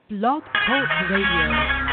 Blog Talk Radio.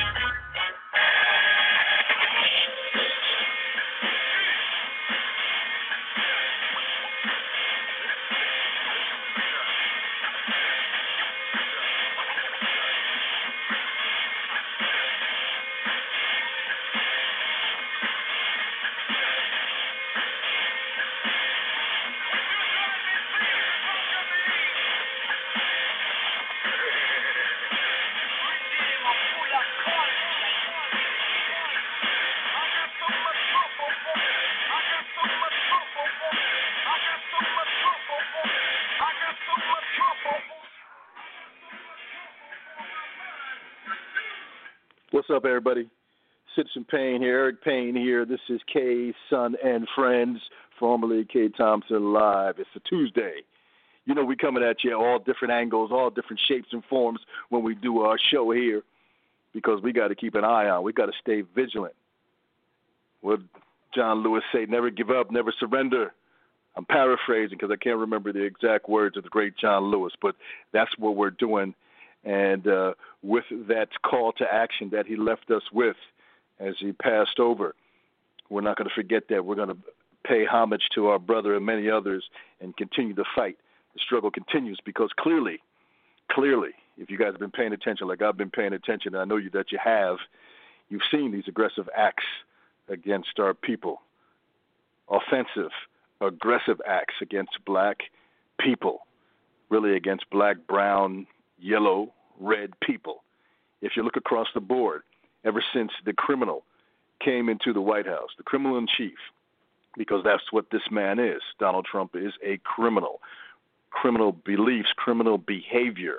What's up, everybody? Citizen Payne here, Eric Payne here. This is K, Son, and Friends, formerly K Thompson Live. It's a Tuesday. You know we coming at you all different angles, all different shapes and forms when we do our show here because we got to keep an eye on. We got to stay vigilant. What John Lewis say, never give up, never surrender. I'm paraphrasing because I can't remember the exact words of the great John Lewis, but that's what we're doing. And with that call to action that he left us with as he passed over, we're not going to forget that. We're going to pay homage to our brother and many others and continue the fight. The struggle continues because clearly, if you guys have been paying attention like I've been paying attention, and I know you that you have, you've seen these aggressive acts against our people, offensive, aggressive acts against black people, really against black, brown, yellow, red people. If you look across the board, ever since the criminal came into the White House, the criminal in chief, because that's what this man is. Donald Trump is a criminal. Criminal beliefs, criminal behavior.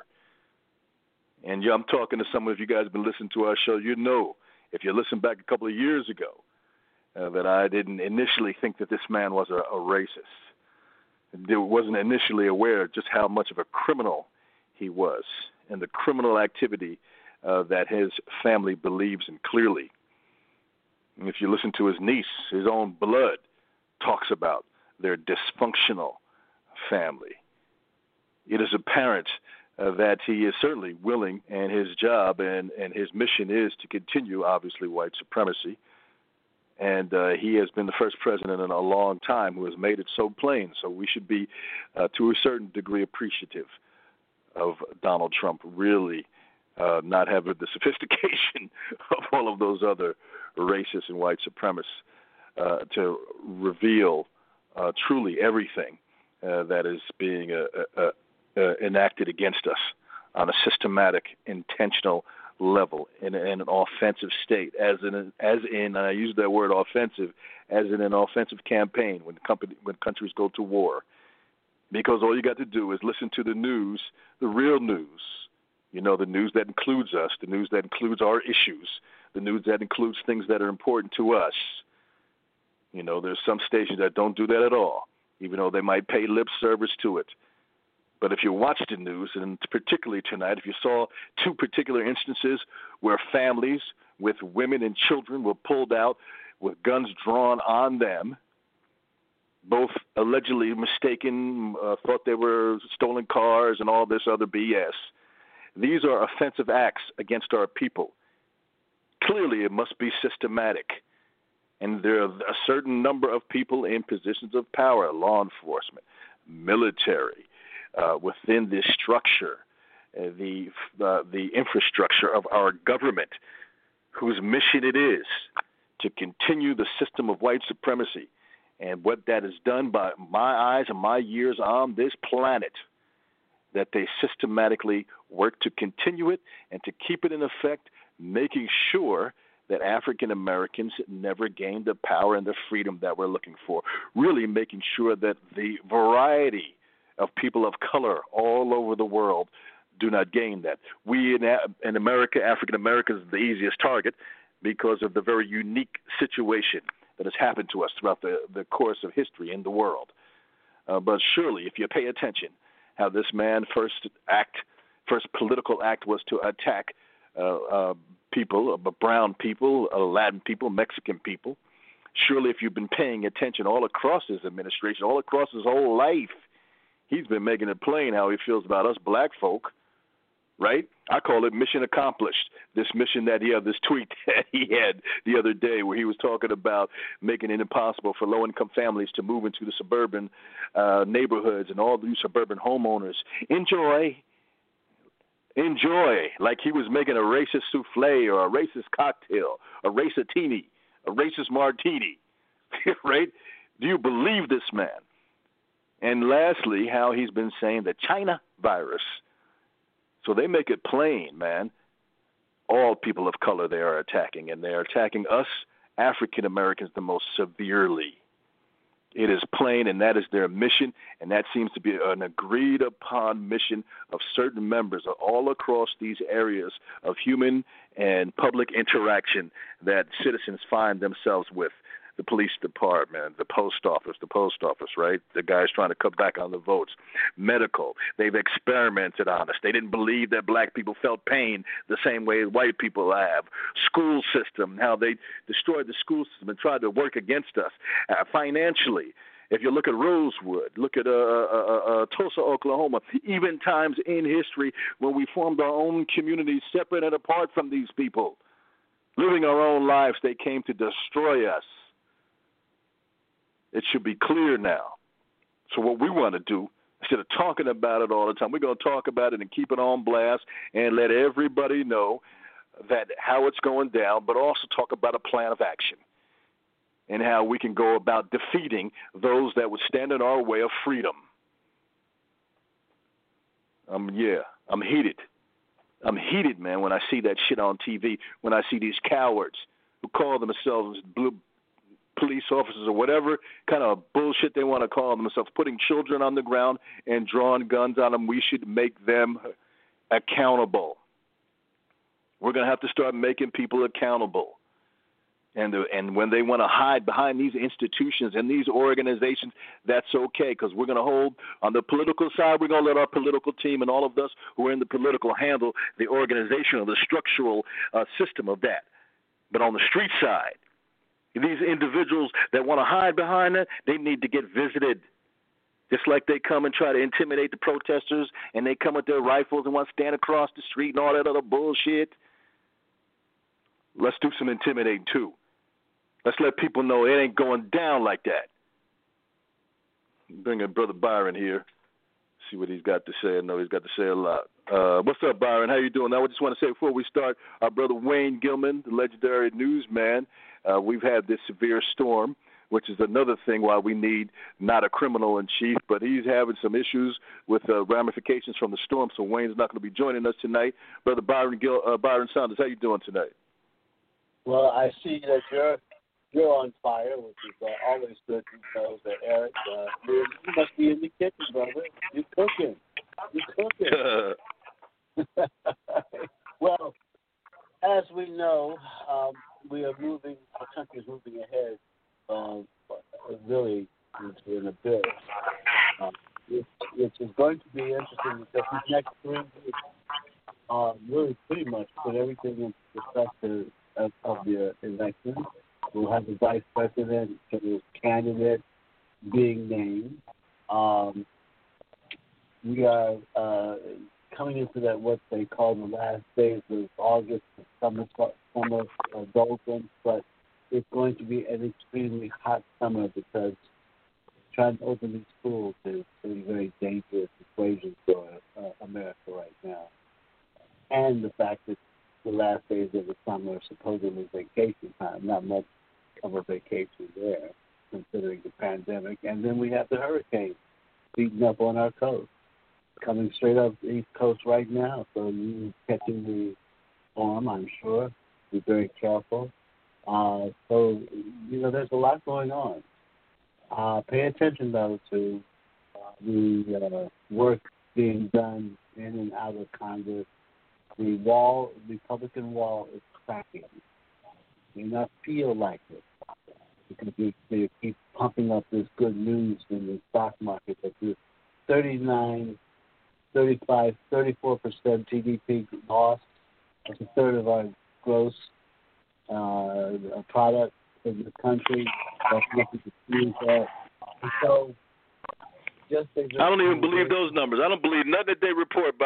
And yeah, I'm talking to some of you guys who have been listening to our show. You know, if you listen back a couple of years ago, that I didn't initially think that this man was a racist. I wasn't initially aware of just how much of a criminal he was and the criminal activity that his family believes in clearly. And if you listen to his niece, his own blood talks about their dysfunctional family. It is apparent that he is certainly willing, and his job and his mission is to continue, obviously, white supremacy. And he has been the first president in a long time who has made it so plain. So we should be, to a certain degree, appreciative of Donald Trump really not having the sophistication of all of those other racists and white supremacists to reveal truly everything that is being enacted against us on a systematic, intentional level in an offensive state, as in, and I use that word offensive, as in an offensive campaign when countries go to war. Because all you got to do is listen to the news, the real news, you know, the news that includes us, the news that includes our issues, the news that includes things that are important to us. You know, there's some stations that don't do that at all, even though they might pay lip service to it. But if you watch the news, and particularly tonight, if you saw two particular instances where families with women and children were pulled out with guns drawn on them, both allegedly mistaken, thought they were stolen cars and all this other BS. These are offensive acts against our people. Clearly, it must be systematic. And there are a certain number of people in positions of power, law enforcement, military, within this structure, the infrastructure of our government, whose mission it is to continue the system of white supremacy. And what that has done by my eyes and my years on this planet, that they systematically work to continue it and to keep it in effect, making sure that African Americans never gain the power and the freedom that we're looking for. Really making sure that the variety of people of color all over the world do not gain that. We in America, African Americans, are the easiest target because of the very unique situation that has happened to us throughout the course of history in the world. But surely, if you pay attention, how this man's first political act was to attack people, brown people, Latin people, Mexican people. Surely, if you've been paying attention all across his administration, all across his whole life, he's been making it plain how he feels about us black folk. right? I call it mission accomplished. This mission that this tweet that he had the other day where he was talking about making it impossible for low-income families to move into the suburban neighborhoods and all these suburban homeowners. Enjoy, like he was making a racist souffle or a racist cocktail, a racist martini, right? Do you believe this man? And lastly, how he's been saying the China virus. So they make it plain, man. All people of color they are attacking, and they're attacking us, African Americans, the most severely. It is plain, and that is their mission, and that seems to be an agreed-upon mission of certain members all across these areas of human and public interaction that citizens find themselves with. The police department, the post office, right? The guys trying to cut back on the votes. Medical, they've experimented on us. They didn't believe that black people felt pain the same way white people have. School system, how they destroyed the school system and tried to work against us. Financially, if you look at Rosewood, look at Tulsa, Oklahoma, even times in history when we formed our own communities separate and apart from these people, living our own lives, they came to destroy us. It should be clear now. So what we want to do, instead of talking about it all the time, we're going to talk about it and keep it on blast and let everybody know that how it's going down, but also talk about a plan of action and how we can go about defeating those that would stand in our way of freedom. I'm heated. I'm heated, man, when I see that shit on TV, when I see these cowards who call themselves police officers or whatever kind of bullshit they want to call themselves, putting children on the ground and drawing guns on them. We should make them accountable. We're going to have to start making people accountable. And when they want to hide behind these institutions and these organizations, that's okay, because we're going to hold, on the political side, we're going to let our political team and all of us who are in the political handle the organizational, the structural system of that. But on the street side, these individuals that want to hide behind that, they need to get visited. Just like they come and try to intimidate the protesters, and they come with their rifles and want to stand across the street and all that other bullshit. Let's do some intimidating, too. Let's let people know it ain't going down like that. Bring in Brother Byron here. See what he's got to say. I know he's got to say a lot. What's up, Byron? How you doing? Now, I just want to say before we start, our brother Wayne Gilman, the legendary newsman, we've had this severe storm, which is another thing why we need not a criminal in chief, but he's having some issues with ramifications from the storm, so Wayne's not going to be joining us tonight. Brother Byron Saunders, how you doing tonight? Well, I see that you're on fire, which is always good to know that, Eric. You must be in the kitchen, brother. You're cooking. Well, as we know, we are moving. Our country is moving ahead. Really, into an abyss. It is going to be interesting because these next 3 weeks really pretty much put everything into perspective of the election. We'll have the vice president, the candidate being named. We are coming into that what they call the last days of August, summer doldrums, but it's going to be an extremely hot summer because trying to open these schools is a very dangerous equation for America right now. And the fact that the last days of the summer are supposedly vacation time, not much of a vacation there, considering the pandemic. And then we have the hurricane beating up on our coast, coming straight up the East Coast right now. So you catching the storm, I'm sure. Be very careful. So, there's a lot going on. Pay attention, though, to the work being done in and out of Congress. The Republican wall is cracking. It may not feel like it because they keep pumping up this good news in the stock market that this 39, 35, 34% GDP loss. That's a third of our gross product in the country. That's nothing to sneeze at. And so, I don't even believe those numbers. I don't believe nothing that they report, Byron.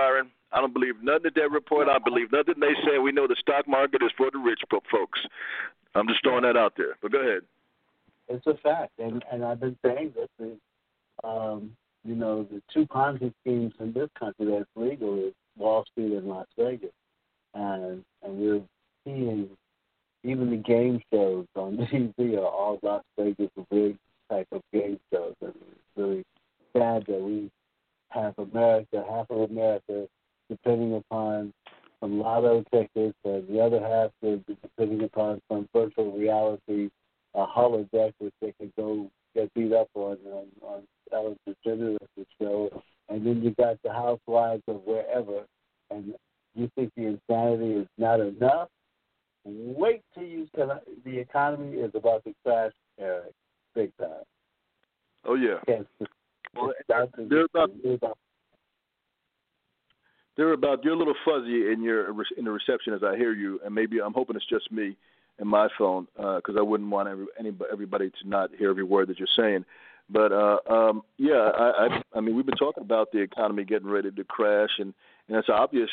I don't believe nothing that they report. I believe nothing they say. We know the stock market is for the rich folks. I'm just throwing that out there. But go ahead. It's a fact, and I've been saying this is, the two Ponzi schemes in this country that's legal is Wall Street and Las Vegas, and we're seeing even the game shows on TV are all Las Vegas big type of game shows, and it's really sad that we have half of America, depending upon some lotto tickets, and the other half is depending upon some virtual reality holodeck, which they can go get beat up on Ellen DeGeneres' show. And then you got the housewives of wherever, and you think the insanity is not enough? Wait till the economy is about to crash, Eric, big time. Oh, yeah. Well, they're about you're a little fuzzy in the reception as I hear you, and maybe I'm hoping it's just me and my phone because I wouldn't want everybody to not hear every word that you're saying. But I mean we've been talking about the economy getting ready to crash, and it's obvious.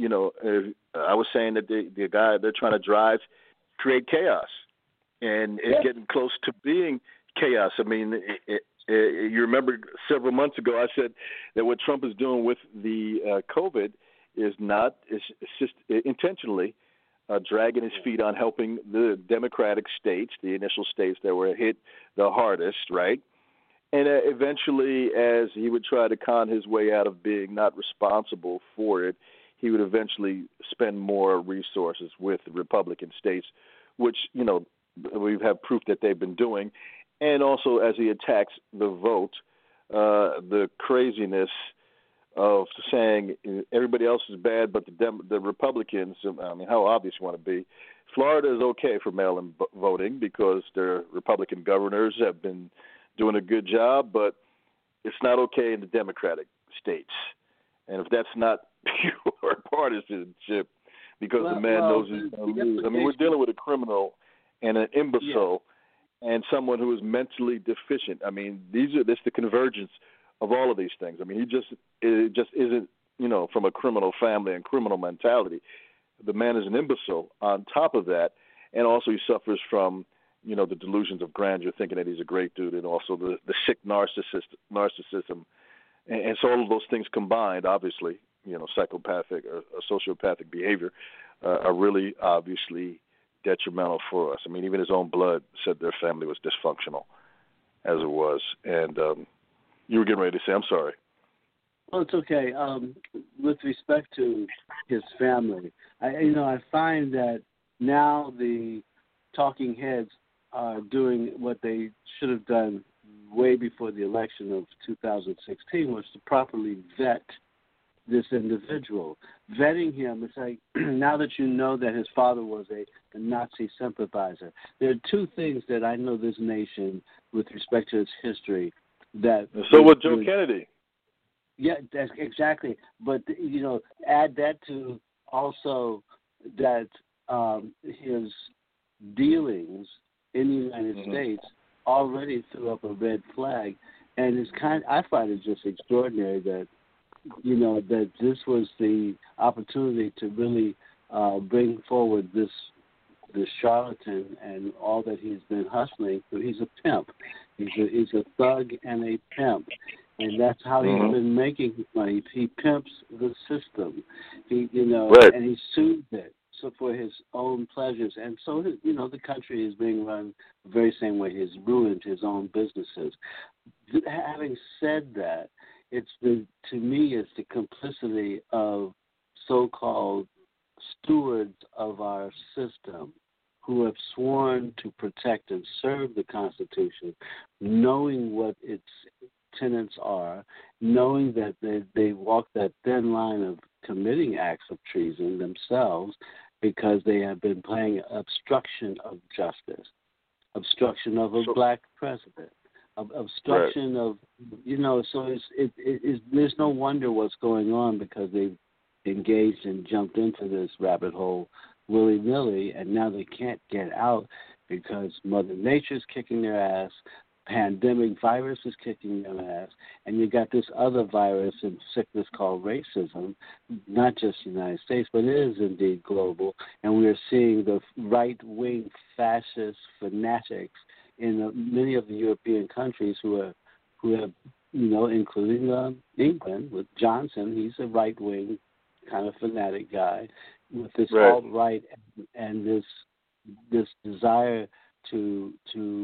I was saying that the guy they're trying to create chaos, and it's getting close to being chaos. I mean. You remember several months ago I said that what Trump is doing with the COVID is just intentionally dragging his feet on helping the Democratic states, the initial states that were hit the hardest, right? And eventually, as he would try to con his way out of being not responsible for it, he would eventually spend more resources with the Republican states, which, we have proof that they've been doing. And also, as he attacks the vote, the craziness of saying everybody else is bad, but the Republicans. I mean, how obvious you want to be? Florida is okay for mail-in voting because their Republican governors have been doing a good job, but it's not okay in the Democratic states. And if that's not pure partisanship, because the man knows he's going to lose. I mean, we're dealing with a criminal and an imbecile. Yeah. And someone who is mentally deficient. I mean, this the convergence of all of these things. I mean, it just isn't, from a criminal family and criminal mentality. The man is an imbecile on top of that, and also he suffers from, the delusions of grandeur, thinking that he's a great dude, and also the sick narcissism. And so all of those things combined, obviously, psychopathic or sociopathic behavior are really obviously detrimental for us. I mean, even his own blood said their family was dysfunctional as it was. And you were getting ready to say, I'm sorry. Well, it's okay. With respect to his family, I find that now the talking heads are doing what they should have done way before the election of 2016, was to properly vet this individual. Vetting him, it's like, now that you know that his father was a Nazi sympathizer, there are two things that I know this nation, with respect to its history, that... So was Joe Kennedy. Yeah, that's exactly. But, add that to also that his dealings in the United States already threw up a red flag. And I find it just extraordinary that that this was the opportunity to really bring forward this charlatan and all that he's been hustling. He's a pimp. He's a thug and a pimp, and that's how he's been making his money. He pimps the system. Right. And he soothes it for his own pleasures. And so, the country is being run the very same way he's ruined his own businesses. Having said that, to me, it's the complicity of so-called stewards of our system who have sworn to protect and serve the Constitution, knowing what its tenets are, knowing that they walk that thin line of committing acts of treason themselves because they have been playing obstruction of justice, obstruction of a black president. Obstruction of, so there's no wonder what's going on because they've engaged and jumped into this rabbit hole willy-nilly, and now they can't get out because Mother Nature's kicking their ass, pandemic virus is kicking their ass, and you got this other virus and sickness called racism, not just the United States, but it is indeed global, and we are seeing the right-wing fascist fanatics in many of the European countries who have, including England with Johnson. He's a right-wing kind of fanatic guy with this alt-right and this desire to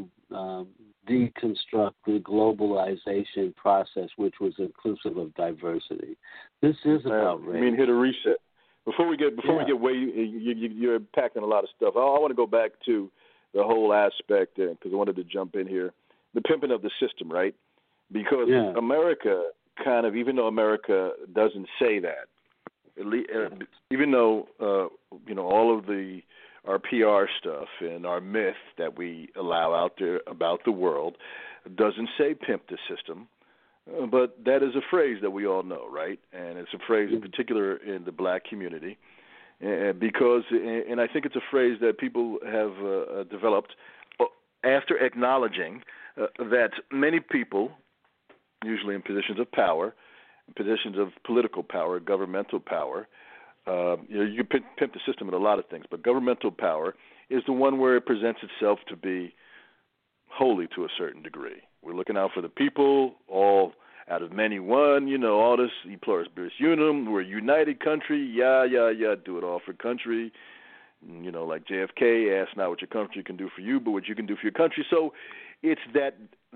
deconstruct the globalization process, which was inclusive of diversity. This is about race. I mean, hit a reset. Before we get way, you're packing a lot of stuff. I want to go back to the whole aspect because I wanted to jump in here. The pimping of the system, right? Because America kind of, even though America doesn't say that, even though all of our PR stuff and our myth that we allow out there about the world doesn't say pimp the system, but that is a phrase that we all know, right? And it's a phrase in particular in the black community because, and I think it's a phrase that people have developed after acknowledging that many people, usually in positions of power, positions of political power, governmental power. You can pimp the system with a lot of things, but governmental power is the one where it presents itself to be holy to a certain degree. We're looking out for the people, all out of many one, all this, e pluribus unum, we're a united country, do it all for country. Like JFK, ask not what your country can do for you, but what you can do for your country. So it's that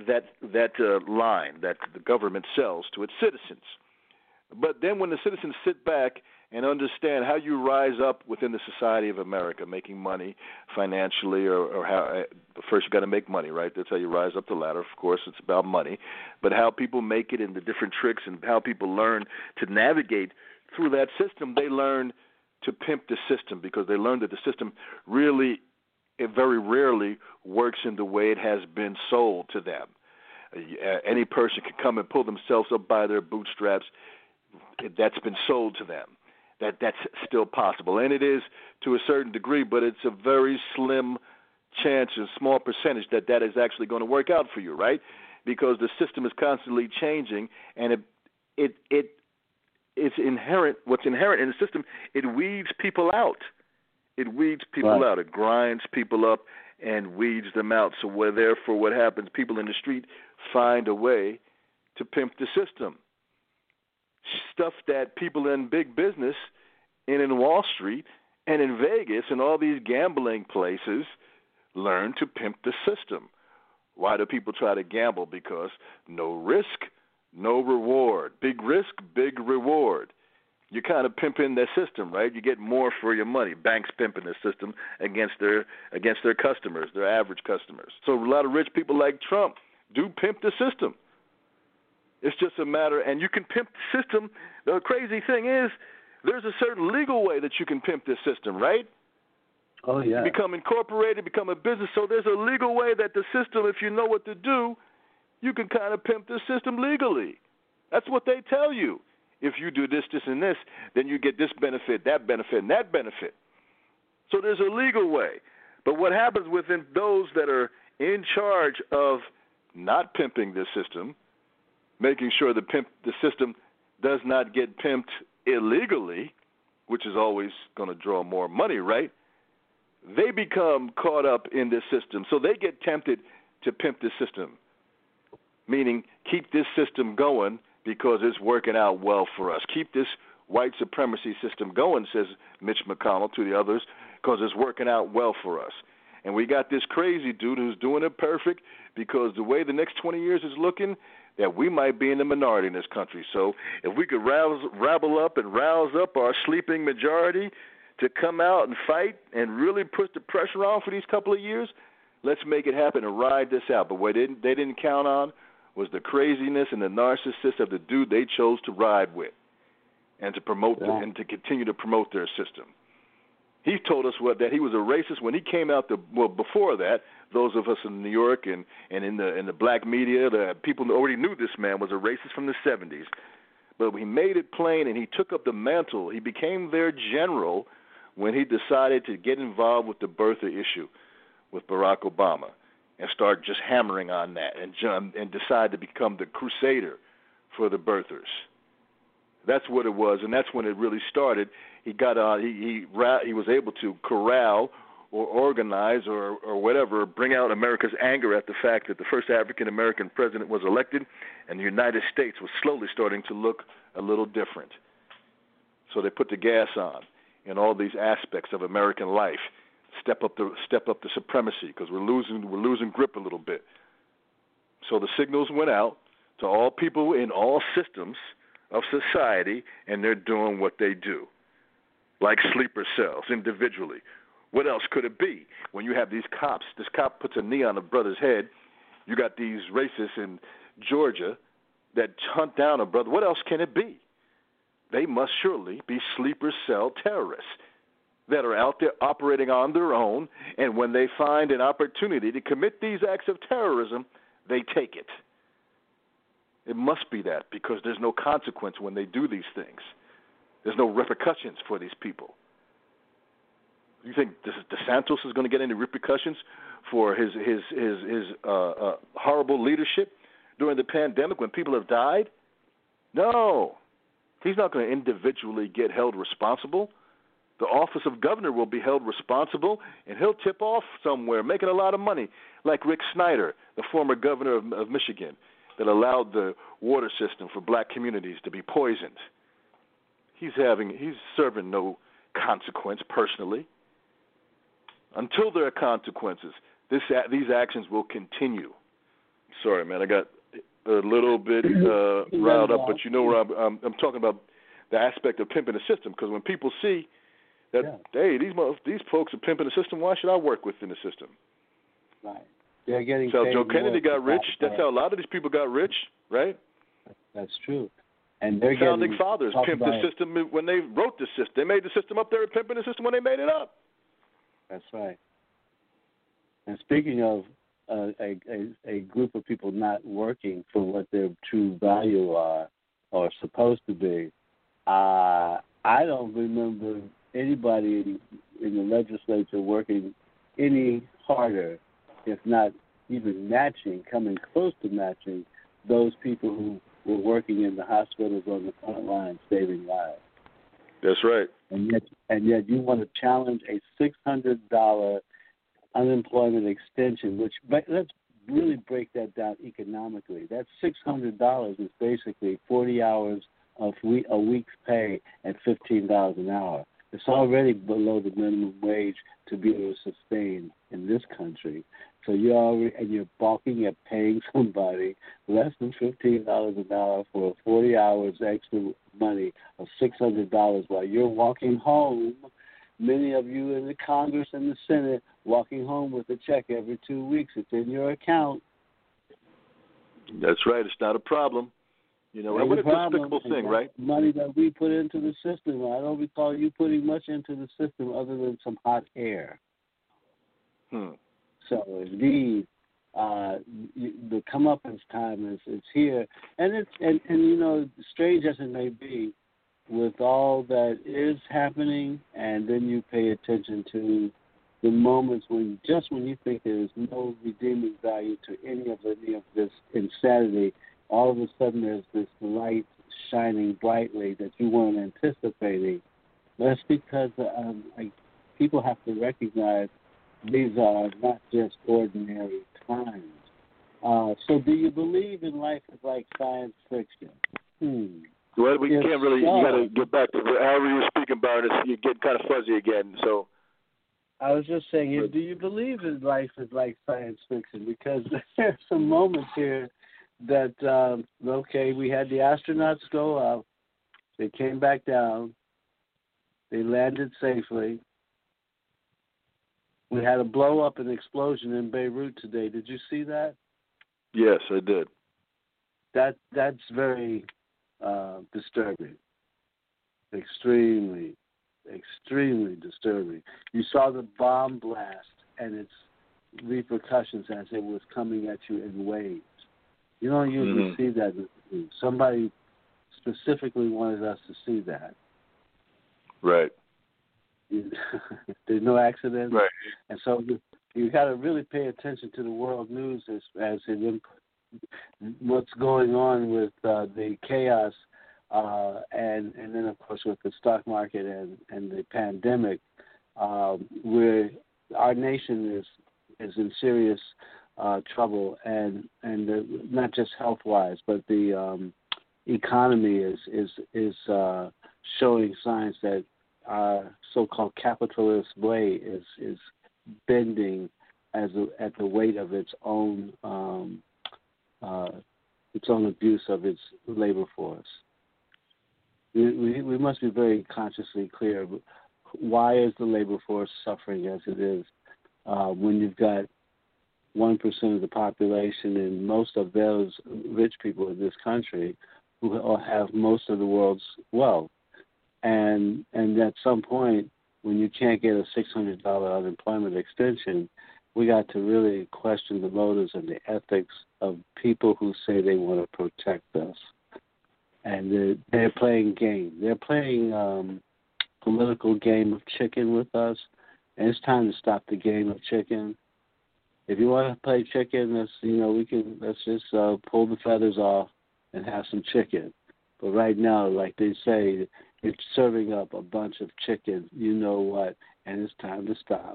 line that the government sells to its citizens. But then when the citizens sit back and understand how you rise up within the society of America, making money financially, or how first you got to make money, right? That's how you rise up the ladder. Of course, it's about money, but how people make it and the different tricks and how people learn to navigate through that system. They learn to pimp the system because they learn that the system it very rarely works in the way it has been sold to them. Any person can come and pull themselves up by their bootstraps. That's been sold to them. That's still possible, and it is to a certain degree, but it's a very slim chance, a small percentage that is actually going to work out for you, right? Because the system is constantly changing, and it's inherent. What's inherent in the system, it weeds people out. It weeds people out. It grinds people up and weeds them out. So therefore, what happens? People in the street find a way to pimp the system. Stuff that people in big business and in Wall Street and in Vegas and all these gambling places learn to pimp the system. Why do people try to gamble? Because no risk, no reward. Big risk, big reward. You're kind of pimping their system, right? You get more for your money. Banks pimping the system against their customers, their average customers. So a lot of rich people like Trump do pimp the system. It's just a matter, and you can pimp the system. The crazy thing is, there's a certain legal way that you can pimp this system, right? Oh, yeah. You become incorporated, become a business. So there's a legal way that the system, if you know what to do, you can kind of pimp the system legally. That's what they tell you. If you do this, this, and this, then you get this benefit, and that benefit. So there's a legal way. But what happens within those that are in charge of not pimping this system, making sure the system does not get pimped illegally, which is always going to draw more money, right? They become caught up in this system. So they get tempted to pimp the system, meaning keep this system going because it's working out well for us. Keep this white supremacy system going, says Mitch McConnell to the others, because it's working out well for us. And we got this crazy dude who's doing it perfect because the way the next 20 years is looking, that we might be in the minority in this country. So if we could rabble up and rouse up our sleeping majority to come out and fight and really put the pressure on for these couple of years, let's make it happen and ride this out. But what they didn't count on was the craziness and the narcissist of the dude they chose to ride with and to promote and to continue to promote their system. He told us that he was a racist when he came out. Before that, those of us in New York and in the black media, the people already knew this man was a racist from the 70s. But he made it plain, and he took up the mantle. He became their general when he decided to get involved with the birther issue with Barack Obama. and start just hammering on that and decide to become the crusader for the birthers. That's what it was, and that's when it really started. He got he was able to corral or organize or whatever, bring out America's anger at the fact that the first African-American president was elected and the United States was slowly starting to look a little different. So they put the gas on in all these aspects of American life, step up the supremacy because we're losing grip a little bit. So the signals went out to all people in all systems of society, and they're doing what they do, like sleeper cells individually. What else could it be? When you have these cops, this cop puts a knee on a brother's head, you got these racists in Georgia that hunt down a brother. What else can it be? They must surely be sleeper cell terrorists that are out there operating on their own, and when they find an opportunity to commit these acts of terrorism, they take it. It must be that because there's no consequence when they do these things. There's no repercussions for these people. You think DeSantis is going to get any repercussions for his horrible leadership during the pandemic when people have died? No. He's not going to individually get held responsible. The office of governor will be held responsible, and he'll tip off somewhere, making a lot of money, like Rick Snyder, the former governor of Michigan, that allowed the water system for black communities to be poisoned. He's serving no consequence personally. Until there are consequences, these actions will continue. Sorry, man, I got a little bit riled up, but you know where I'm talking about the aspect of pimping the system. Because when people see that, hey, these folks are pimping the system, why should I work within the system? Right. They're getting so paid Joe Kennedy got rich. That's how a lot of these people got rich, right? That's true. And they're founding fathers pimped the system when they wrote the system. They made the system up. They were pimping the system when they made it up. That's right. And speaking of a group of people not working for what their true value are or supposed to be, I don't remember anybody in the legislature working any harder, if not even coming close to matching, those people who were working in the hospitals on the front line saving lives. That's right. And yet you want to challenge a $600 unemployment extension, which, let's really break that down economically. That $600 is basically 40 hours of a week's pay at $15 an hour. It's already below the minimum wage to be able to sustain in this country. So you're balking at paying somebody less than $15 an hour for 40 hours extra money of $600 while you're walking home. Many of you in the Congress and the Senate walking home with a check every 2 weeks. It's in your account. That's right. It's not a problem. You know, what a despicable thing, right? Money that we put into the system. I don't recall you putting much into the system other than some hot air. So indeed, the comeuppance time is here, and you know, strange as it may be, with all that is happening, and then you pay attention to the moments when you think there is no redeeming value to any of this insanity, all of a sudden there's this light shining brightly that you weren't anticipating. That's because people have to recognize these are not just ordinary times. So do you believe in life is like science fiction? Well, we can't really, you got to get back to however you were speaking about it. You're getting kind of fuzzy again. So I was just saying, do you believe in life is like science fiction? Because there's some moments here that, we had the astronauts go up. They came back down. They landed safely. We had a blow-up and explosion in Beirut today. Did you see that? Yes, I did. That's very disturbing. Extremely, extremely disturbing. You saw the bomb blast and its repercussions as it was coming at you in waves. You don't usually see that. Somebody specifically wanted us to see that. Right. There's no accident. Right. And so you got to really pay attention to the world news as what's going on with the chaos, and then of course with the stock market and the pandemic, where our nation is in serious trouble, and not just health wise, but the economy is showing signs that our so-called capitalist way is bending at the weight of its own abuse of its labor force. We must be very consciously clear. Why is the labor force suffering as it is when you've got 1% of the population and most of those rich people in this country who have most of the world's wealth? And at some point, when you can't get a $600 unemployment extension, we got to really question the motives and the ethics of people who say they want to protect us. And they're playing game. They're playing political game of chicken with us, and it's time to stop the game of chicken. If you want to play chicken, let's just pull the feathers off and have some chicken. But right now, like they say, it's serving up a bunch of chicken, you know what, and it's time to stop.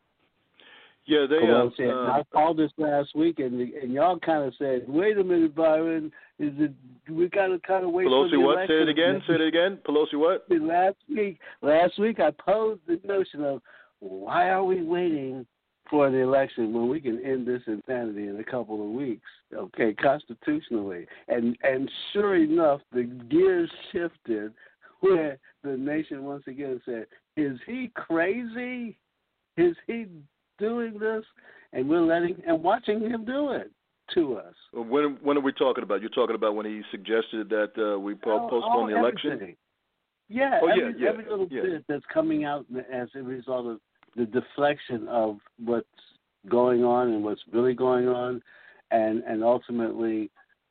Yeah, I called this last week, and y'all kind of said, "Wait a minute, Byron, we got to kind of wait Pelosi for the what? election." Say it again. Pelosi what? Last week, I posed the notion of why are we waiting for the election when we can end this insanity in a couple of weeks? Okay, constitutionally, and sure enough, the gears shifted where the nation once again said, "Is he crazy? Is he doing this?" And we're watching him do it to us. When are we talking about? You're talking about when he suggested that we postpone the election? Everything. Yeah, every little bit that's coming out as a result of the deflection of what's going on and what's really going on, and ultimately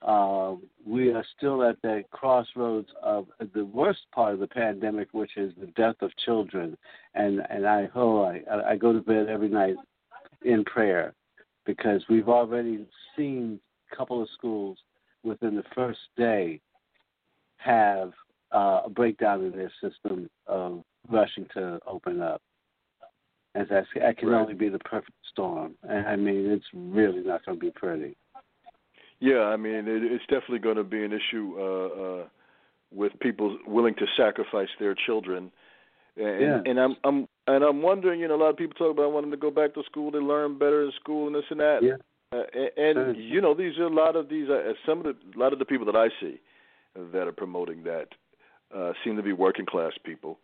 we are still at that crossroads of the worst part of the pandemic, which is the death of children. And I go to bed every night in prayer, because we've already seen a couple of schools within the first day have a breakdown in their system of rushing to open up. And that can only be the perfect storm. And I mean, it's really not going to be pretty. Yeah, I mean, it's definitely going to be an issue with people willing to sacrifice their children. And I'm wondering, a lot of people talk about wanting to go back to school, they learn better in school and this and that. Yeah. These are a lot of the people that I see that are promoting that seem to be working class people,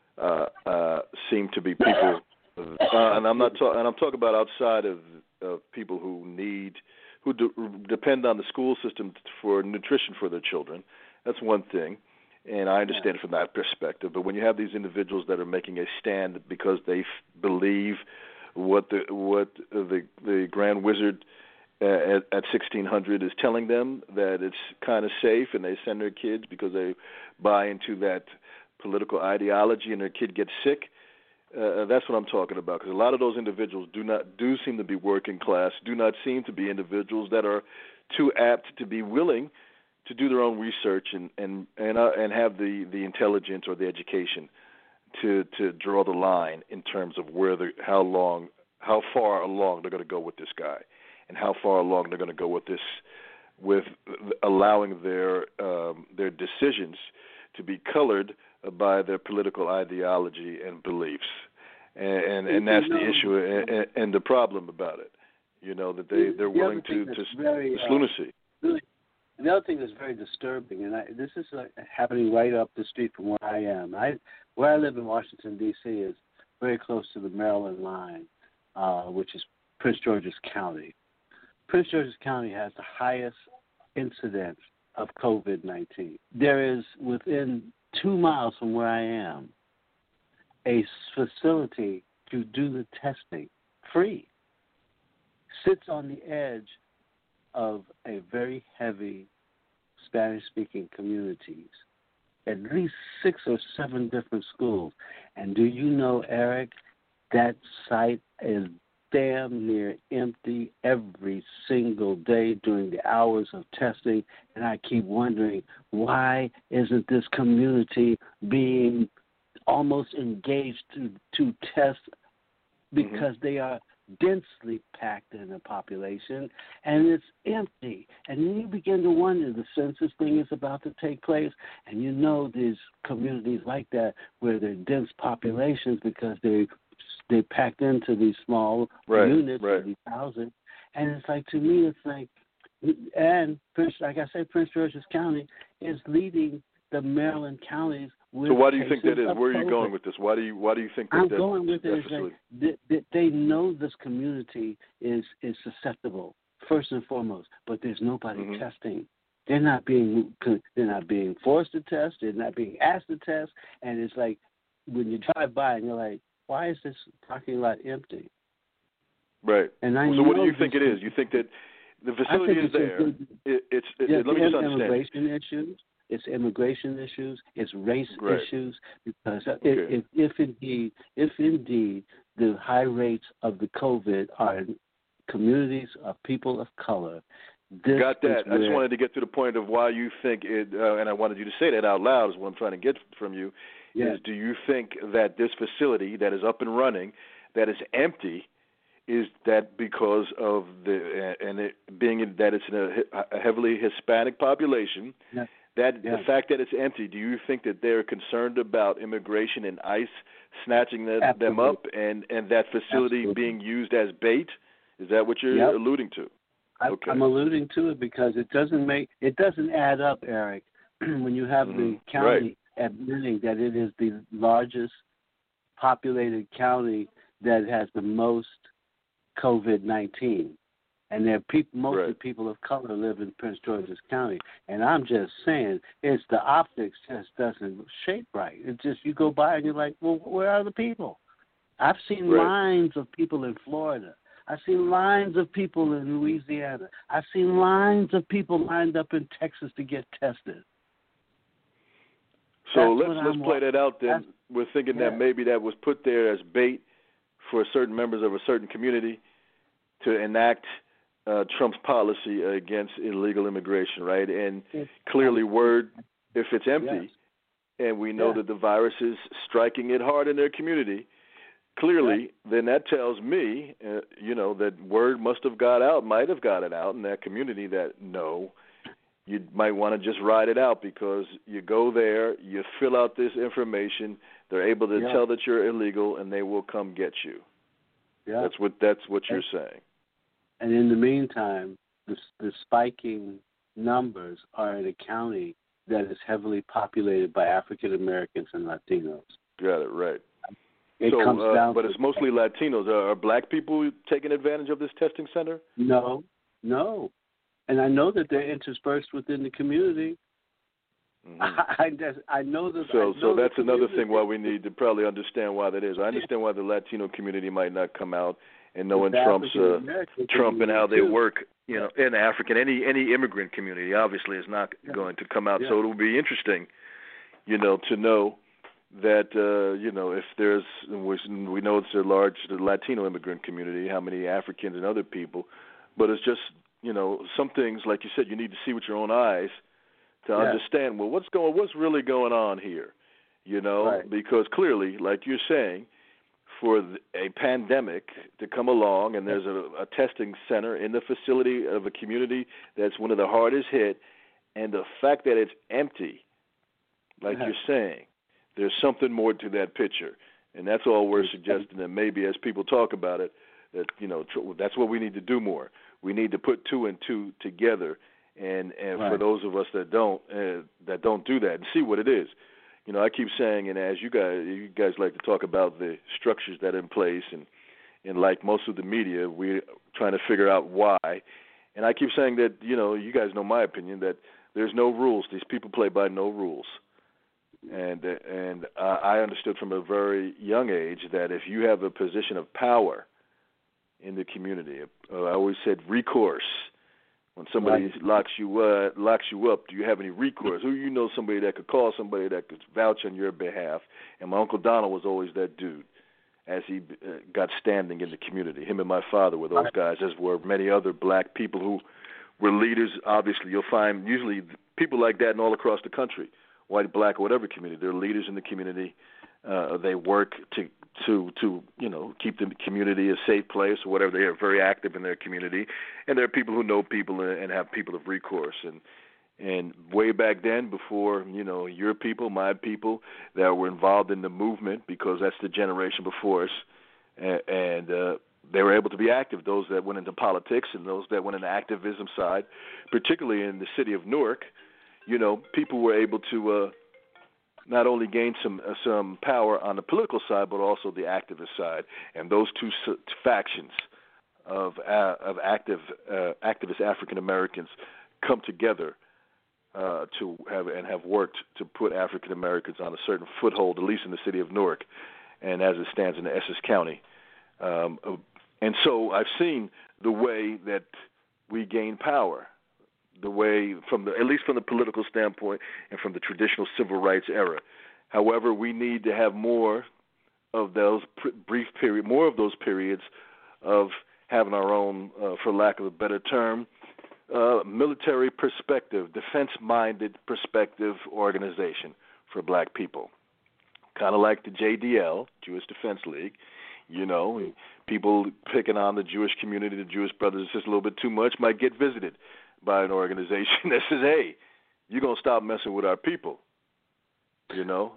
seem to be people, and I'm talking about outside of people who depend on the school system for nutrition for their children. That's one thing, and I understand from that perspective. But when you have these individuals that are making a stand because they believe what the Grand Wizard at 1600 is telling them, that it's kind of safe, and they send their kids because they buy into that political ideology, and their kid gets sick. That's what I'm talking about, because a lot of those individuals do seem to be working class, do not seem to be individuals that are too apt to be willing to do their own research and have the intelligence or the education to draw the line in terms of how far along they're going to go with this guy, and how far along they're going to go with this, with allowing their decisions to be colored by their political ideology and beliefs, and that's the issue and the problem about it. That they're willing to it's lunacy. Really, the other thing that's very disturbing, and this is happening right up the street from where I am. Where I live in Washington, D.C. is very close to the Maryland line, which is Prince George's County. Prince George's County has the highest incidence of COVID-19. There is, within 2 miles from where I am, a facility to do the testing free. Sits on the edge of a very heavy Spanish-speaking communities, at least 6 or 7 different schools. And do you know, Eric, that site is damn near empty every single day during the hours of testing, and I keep wondering, why isn't this community being almost engaged to test, because they are densely packed in the population, and it's empty. And then you begin to wonder, the census thing is about to take place, and you know these communities like that where they're dense populations because they packed into these small units, these houses. And it's like, to me, it's like, and like I said, Prince George's County is leading the Maryland counties. So why do you think that is? Where are you going with this? Why do you think that? I'm going with it is like they know this community is susceptible first and foremost, but there's nobody testing. They're not being forced to test. They're not being asked to test. And it's like when you drive by and you're like, why is this parking lot empty? Right. And so what do you think it is? You think that the facility is there? Let me just understand. Immigration issues. It's immigration issues. It's race issues. Because if indeed the high rates of the COVID are in communities of people of color, got that. I just wanted to get to the point of why you think it, and I wanted you to say that out loud is what I'm trying to get from you. Is do you think that this facility that is up and running, that is empty, is that because of that it's in a heavily Hispanic population? Yes. The fact that it's empty, do you think that they're concerned about immigration and ICE snatching them up and that facility being used as bait? Is that what you're alluding to? I'm alluding to it because it doesn't add up, Eric, when you have the county admitting that it is the largest populated county that has the most COVID-19. And mostly people of color live in Prince George's County. And I'm just saying, it's the optics just doesn't shape right. It's just, you go by and you're like, well, where are the people? I've seen lines of people in Florida. I've seen lines of people in Louisiana. I've seen lines of people lined up in Texas to get tested. So let's play that out then. We're thinking that maybe that was put there as bait for certain members of a certain community to enact Trump's policy against illegal immigration, right? And clearly if it's empty and we know that the virus is striking it hard in their community, clearly then that tells me, that word might have gotten out in that community that you might want to just ride it out because you go there, you fill out this information, they're able to tell that you're illegal, and they will come get you. Yeah. That's what you're saying. And in the meantime, the spiking numbers are in a county that is heavily populated by African Americans and Latinos. Got it, right. But it's mostly Latinos. Are black people taking advantage of this testing center? No. And I know that they're interspersed within the community. I know that. So that's another thing why we need to probably understand why that is. I understand why the Latino community might not come out and knowing Trump and how they work, in African, any immigrant community obviously is not going to come out. So it'll be interesting, to know that, if there's, we know it's a large Latino immigrant community, how many Africans and other people, but it's just, some things, like you said, you need to see with your own eyes to understand, well, what's really going on here, because clearly, like you're saying, for a pandemic to come along and there's a testing center in the facility of a community that's one of the hardest hit, and the fact that it's empty, like you're saying, there's something more to that picture. And that's all we're suggesting, that maybe as people talk about it, that, that's what we need to do more. We need to put two and two together, and for those of us that don't do that, and see what it is. I keep saying, and as you guys like to talk about the structures that are in place, and like most of the media, we're trying to figure out why. And I keep saying that, you guys know my opinion, that there's no rules. These people play by no rules. And I understood from a very young age that if you have a position of power in the community, I always said recourse. When somebody locks you up, do you have any recourse? Who somebody that could call, somebody that could vouch on your behalf? And my Uncle Donald was always that dude. as he got standing in the community. Him and my father were those guys, as were many other black people who were leaders. Obviously, you'll find usually people like that in all across the country, white, black, or whatever community. They're leaders in the community. They work to keep the community a safe place or whatever. They are very active in their community, and there are people who know people and have people of recourse. And way back then, before your people, my people, that were involved in the movement, because that's the generation before us, and they were able to be active. Those that went into politics and those that went into activism side, particularly in the city of Newark, people were able to not only gain some power on the political side, but also the activist side. And those two factions of activist African Americans come together to have worked to put African Americans on a certain foothold, at least in the city of Newark, and as it stands in Essex County. And so I've seen the way that we gain power, the way at least from the political standpoint and from the traditional civil rights era. However, we need to have more of those more of those periods of having our own, for lack of a better term, military perspective, defense-minded perspective organization for black people. Kind of like the JDL, Jewish Defense League. People picking on the Jewish community, the Jewish brothers, just a little bit too much, might get visited by an organization that says, hey, you're going to stop messing with our people. Well,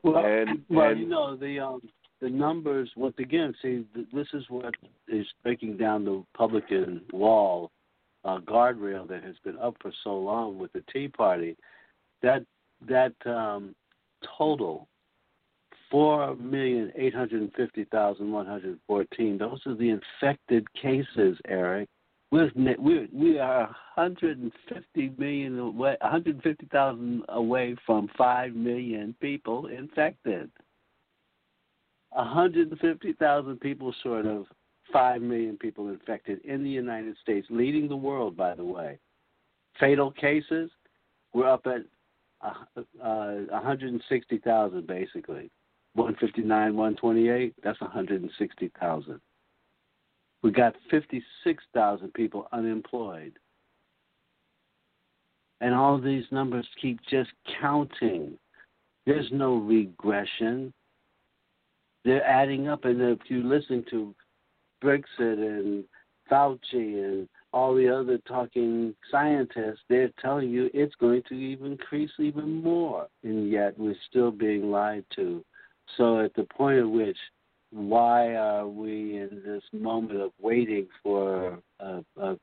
the numbers, once again, see, this is what is breaking down the Republican wall, guardrail that has been up for so long with the Tea Party. That total, 4,850,114. Those are the infected cases, Eric. We are 150,000 away from 5 million people infected. 150,000 people short of 5 million people infected in the United States, leading the world, by the way. Fatal cases, we're up at 160,000, basically. 159, 128, that's 160,000. We got 56,000 people unemployed. And all these numbers keep just counting. There's no regression. They're adding up, and if you listen to Brexit and Fauci and all the other talking scientists, they're telling you it's going to increase even more, and yet we're still being lied to. So at the point at which, why are we in this moment of waiting for a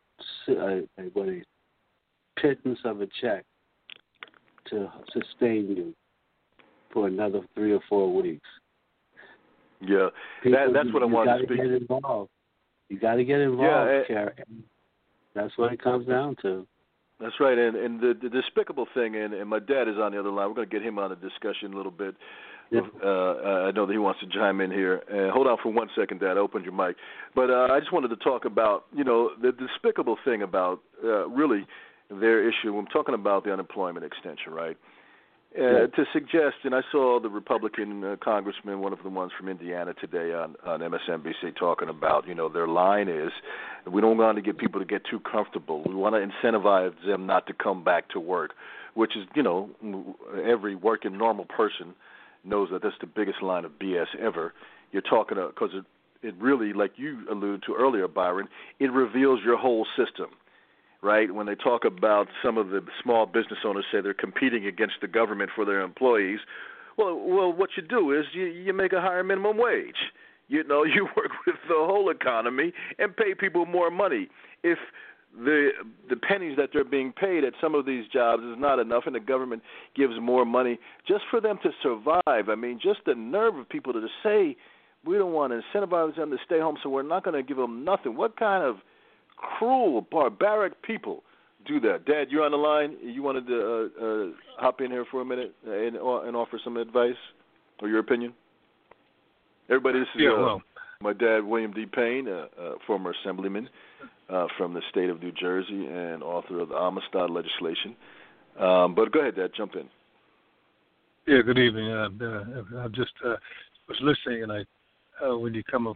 pittance of a check to sustain you for another 3 or 4 weeks? Yeah, that's what I wanted to speak. You got to get involved, Karen. That's what it comes down to. That's right, and the despicable thing, and my dad is on the other line. We're going to get him on the discussion a little bit. Yeah. I know that he wants to chime in here. Hold on for 1 second, Dad. I opened your mic. But I just wanted to talk about, the despicable thing about really their issue. I'm talking about the unemployment extension, right? To suggest, and I saw the Republican congressman, one of the ones from Indiana today on MSNBC talking about, their line is, we don't want to get people to get too comfortable. We want to incentivize them not to come back to work, which is, every working normal person knows that that's the biggest line of BS ever. You're talking because it really, like you alluded to earlier, Byron, it reveals your whole system, right? When they talk about some of the small business owners say they're competing against the government for their employees, well, what you do is you make a higher minimum wage. You work with the whole economy and pay people more money. If the pennies that they're being paid at some of these jobs is not enough, and the government gives more money just for them to survive. I mean, just the nerve of people to say we don't want to incentivize them to stay home, so we're not going to give them nothing. What kind of cruel, barbaric people do that? Dad, you're on the line. You wanted to hop in here for a minute and offer some advice or your opinion? Everybody, this is my dad, William D. Payne, former assemblyman from the state of New Jersey and author of the Amistad legislation. But go ahead, Dad, jump in. Yeah, good evening. I just was listening, and I when you come up,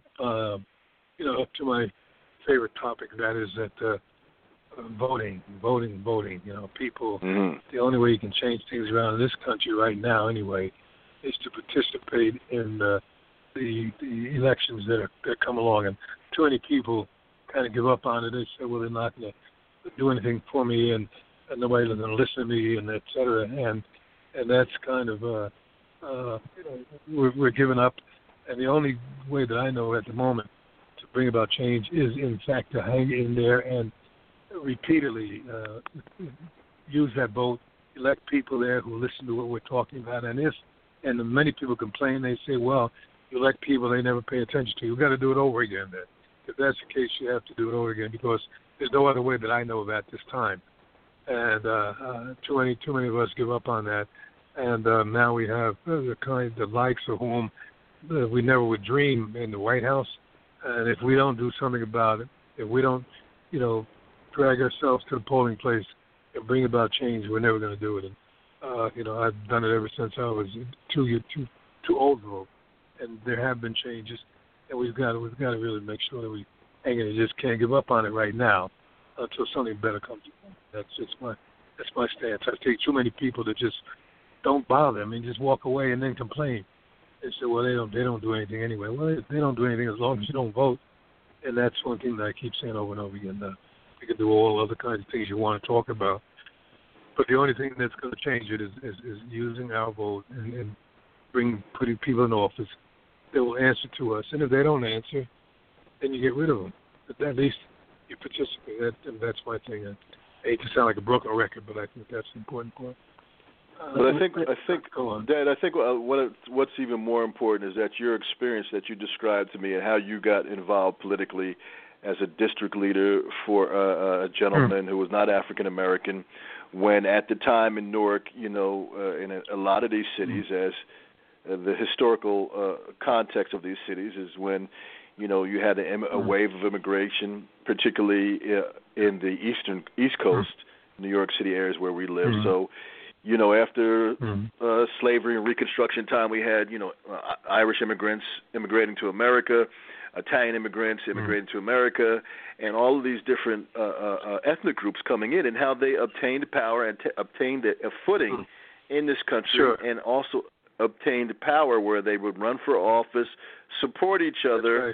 up to my favorite topic, that is that voting. People. Mm-hmm. The only way you can change things around in this country right now, anyway, is to participate in the elections that come along. And too many people kind of give up on it. They say, well, they're not going to do anything for me, and nobody's going to listen to me, and et cetera. And that's kind of we're giving up. And the only way that I know at the moment to bring about change is, in fact, to hang in there and repeatedly use that vote, elect people there who listen to what we're talking about. And many people complain, they say, well, you elect people they never pay attention to. You've got to do it over again then. If that's the case, you have to do it over again, because there's no other way that I know of at this time. And too many of us give up on that. And now we have the likes of whom we never would dream in the White House. And if we don't do something about it, if we don't, drag ourselves to the polling place and bring about change, we're never going to do it. And I've done it ever since I was too old to vote. And there have been changes, and we've got to really make sure that we hang in. You just can't give up on it right now until something better comes along. That's my stance. I see too many people that just don't bother. I mean, just walk away and then complain. They say, well, they don't do anything anyway. Well, they don't do anything as long as you don't vote. And that's one thing that I keep saying over and over again. You can do all other kinds of things you want to talk about, but the only thing that's going to change it is using our vote and putting people in office that will answer to us. And if they don't answer, then you get rid of them. But at least you participate. That's my thing. I hate to sound like a broken record, but I think that's the important part. But I think, go on. Dad, what's even more important is that your experience that you described to me and how you got involved politically as a district leader for a gentleman who was not African American, when at the time in Newark, in a lot of these cities, as the historical context of these cities is when, you had a wave of immigration, particularly in the East Coast, New York City areas where we live. So, after slavery and Reconstruction time, we had, Irish immigrants immigrating to America, Italian immigrants immigrating to America, and all of these different ethnic groups coming in, and how they obtained power and obtained a footing in this country, and also obtained power where they would run for office, support each other,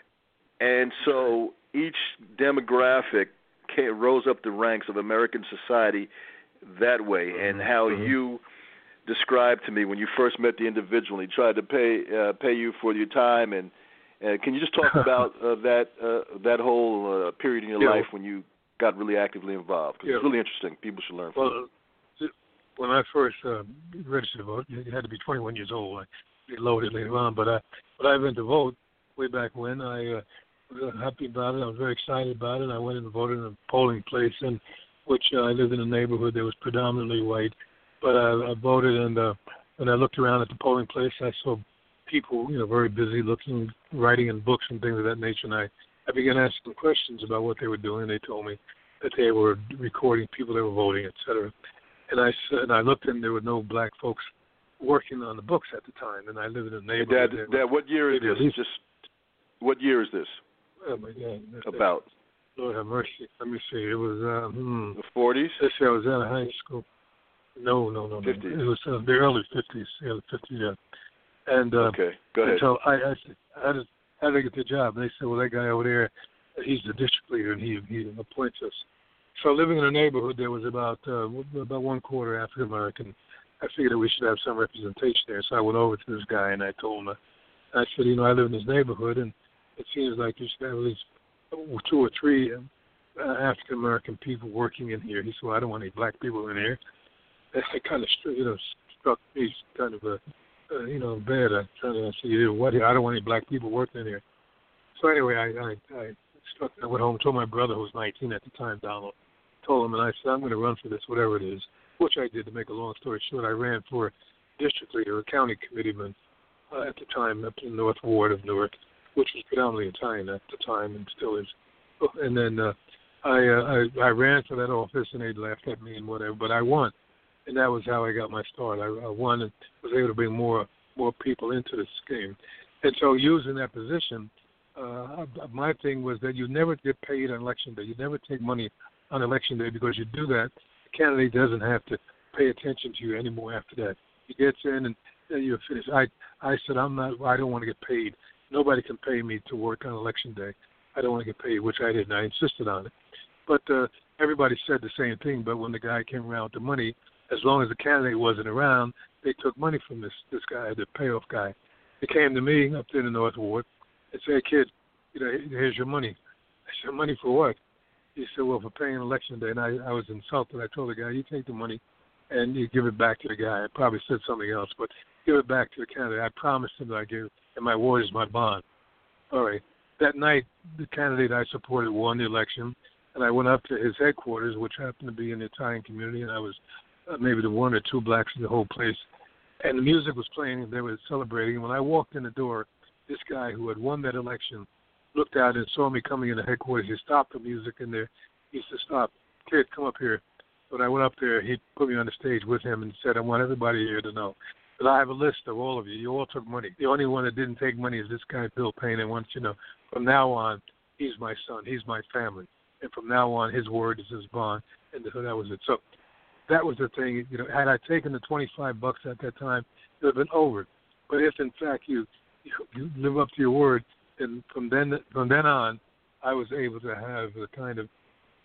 and so each demographic rose up the ranks of American society that way. And how you described to me when you first met the individual, he tried to pay you for your time, and can you just talk about that whole period in your life when you got really actively involved? Because it's really interesting. People should learn from it. When I first registered to vote, you had to be 21 years old. I get loaded later on, but I went to vote way back when. I was happy about it. I was very excited about it. I went and voted in a polling place in which I lived in a neighborhood that was predominantly white. But I voted, and when I looked around at the polling place, I saw people, very busy looking, writing in books and things of that nature. And I began asking them questions about what they were doing. They told me that they were recording people that were voting, et cetera. And I looked, and there were no black folks working on the books at the time. And I lived in a neighborhood. Dad, what year is this? What year is this? Oh my God! About. Lord have mercy. Let me see. It was the 40s. This year I was out of high school. No. 50s. It was the early 50s. Yeah, the 50s. Yeah. And okay, go ahead. So I said, how did I get the job? And they said, well, that guy over there, he's the district leader, and he appoints us. So living in a neighborhood, there was about 1/4 African American. I figured that we should have some representation there. So I went over to this guy and I told him, I said, I live in this neighborhood, and it seems like you should have at least 2 or 3 African American people working in here. He said, well, I don't want any black people in here. That kind of struck me kind of bad. I said, what? I don't want any black people working in here. So anyway, I went home, told my brother, who was 19 at the time, Donald, told him, and I said, I'm going to run for this, whatever it is, which I did. To make a long story short, I ran for district leader, a county committeeman at the time up in the North Ward of Newark, which was predominantly Italian at the time and still is. And then I ran for that office, and they laughed at me and whatever, but I won. And that was how I got my start. I won and was able to bring more people into this game. And so using that position, my thing was that you never get paid on Election Day. You never take money on Election Day, because you do that, the candidate doesn't have to pay attention to you anymore after that. He gets in and you're finished. I said, I don't want to get paid. Nobody can pay me to work on Election Day. I don't want to get paid, which I didn't. I insisted on it. But everybody said the same thing. But when the guy came around with the money, as long as the candidate wasn't around, they took money from this guy, the payoff guy. He came to me up there in the North Ward and said, "Hey, kid, here's your money." I said, "Money for what?" He said, "Well, for paying Election Day." And I was insulted. I told the guy, "You take the money and you give it back to the guy." I probably said something else, but give it back to the candidate. I promised him that I give, and my word is my bond. All right. That night, the candidate I supported won the election, and I went up to his headquarters, which happened to be in the Italian community, and I was maybe the one or two blacks in the whole place. And the music was playing, and they were celebrating. And when I walked in the door, this guy who had won that election looked out and saw me coming in the headquarters. He stopped the music in there. He said, "Stop. Kid, come up here." When I went up there, he put me on the stage with him and said, "I want everybody here to know that I have a list of all of you. You all took money. The only one that didn't take money is this guy, Bill Payne. And wants you to know, from now on, he's my son. He's my family. And from now on, his word is his bond." And so that was it. So that was the thing. Had I taken the $25 at that time, it would have been over. But if, in fact, you live up to your word, then from then on, I was able to have the kind of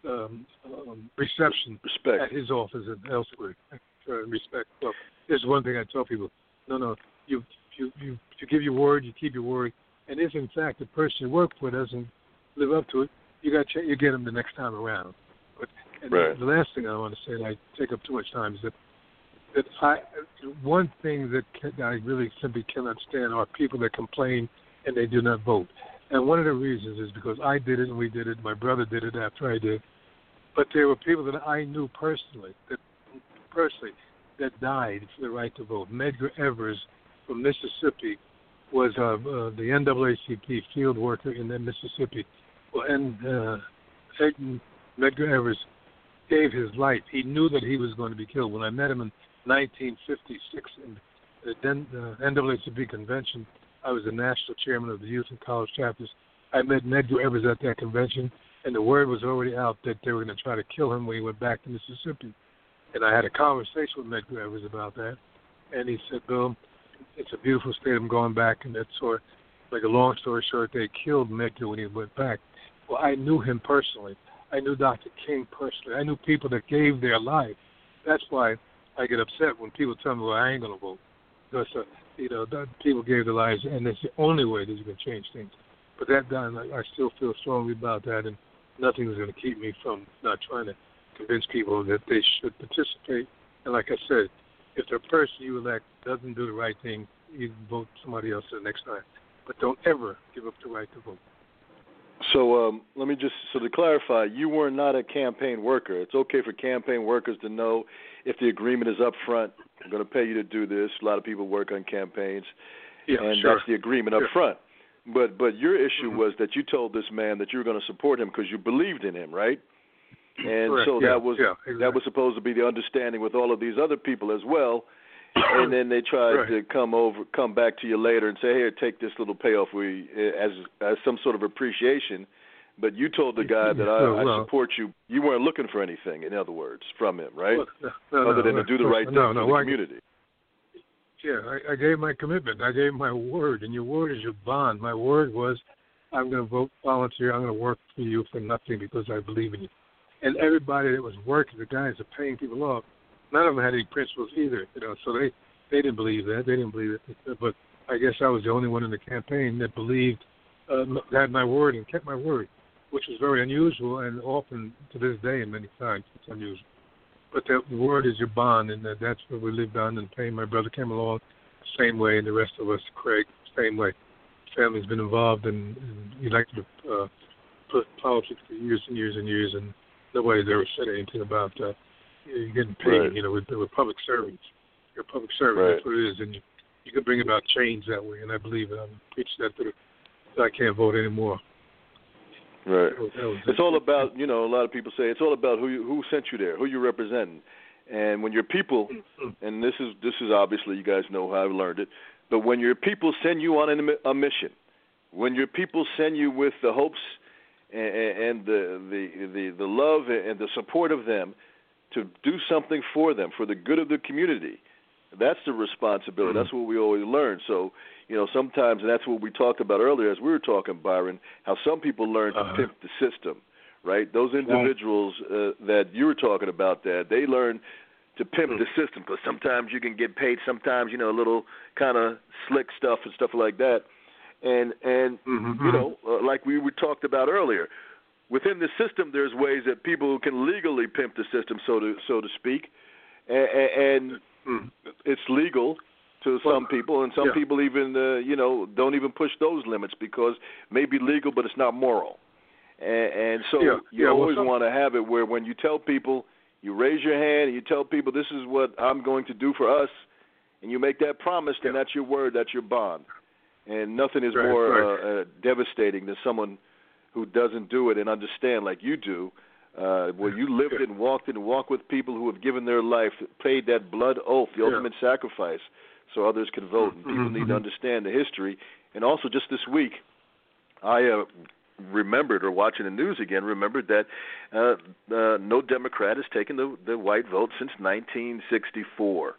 reception at his office and elsewhere. Respect. So there's one thing I tell people: no, you give your word, you keep your word, and if in fact the person you work for doesn't live up to it, you get them the next time around. But the last thing I want to say, and I take up too much time, is that one thing that I really simply cannot stand are people that complain and they do not vote. And one of the reasons is because I did it and we did it. My brother did it after I did. But there were people that I knew personally that died for the right to vote. Medgar Evers from Mississippi was the NAACP field worker in Mississippi. Well, and Medgar Evers gave his life. He knew that he was going to be killed. When I met him in 1956 in the NAACP convention, I was the national chairman of the youth and college chapters. I met Medgar Evers at that convention, and the word was already out that they were going to try to kill him when he went back to Mississippi. And I had a conversation with Medgar Evers about that, and he said, "Bill, it's a beautiful state. I'm going back." And that's sort of, like a long story short, they killed Medgar when he went back. Well, I knew him personally. I knew Dr. King personally. I knew people that gave their life. That's why I get upset when people tell me, "Well, I ain't going to vote." Because, people gave their lives, and it's the only way that you can change things. But that done, I still feel strongly about that, and nothing is going to keep me from not trying to convince people that they should participate. And like I said, if the person you elect doesn't do the right thing, you can vote somebody else the next time. But don't ever give up the right to vote. So let me just, to clarify, you were not a campaign worker. It's okay for campaign workers to know if the agreement is up front, I'm going to pay you to do this. A lot of people work on campaigns, and that's the agreement up front. But your issue was that you told this man that you were going to support him because you believed in him, right? And correct. So that was supposed to be the understanding with all of these other people as well. And then they tried to come back to you later and say, "Here, take this little payoff as some sort of appreciation." But you told the guy that I support you. You weren't looking for anything, in other words, from him, right? Other than to do the right thing for the community. I gave my commitment. I gave my word, and your word is your bond. My word was, I'm going to volunteer. I'm going to work for you for nothing because I believe in you. And everybody that was working, the guys that paying people off, none of them had any principles either. So they didn't believe that. They didn't believe it. But I guess I was the only one in the campaign that believed, had my word and kept my word, which was very unusual, and often to this day, and many times it's unusual. But the word is your bond, and that's what we lived on. And Payne, my brother, came along the same way, and the rest of us, Craig, same way. Family's been involved in elected politics for years and years and years, and nobody's ever said anything about you're getting paid. We're public servants. You're a public servant. That's what it is, and you can bring about change that way. And I believe it. I'm preaching that so I can't vote anymore. Right. It's all about, a lot of people say it's all about who sent you there, who you're representing. And when your people, and this is obviously, you guys know how I learned it, But when your people send you on a mission, when your people send you with the hopes and the love and the support of them to do something for them, for the good of the community, that's the responsibility. That's what we always learn. So, sometimes, and that's what we talked about earlier as we were talking, Byron, how some people learn to pimp the system, right? Those individuals that you were talking about, that they learn to pimp the system, because sometimes you can get paid, sometimes, a little kind of slick stuff and stuff like that. And like we talked about earlier, within the system, there's ways that people can legally pimp the system, so to speak, and it's legal to some people, and some people even, don't even push those limits because it may be legal, but it's not moral. And so you always want to have it where when you tell people, you raise your hand and you tell people, this is what I'm going to do for us, and you make that promise, then that's your word, that's your bond. And nothing is more devastating than someone who doesn't do it and understand like you do, where you lived and walked with people who have given their life, paid that blood oath, the ultimate sacrifice, so others can vote. And people need to understand the history. And also just this week, I remembered, or watching the news again, remembered that no Democrat has taken the white vote since 1964.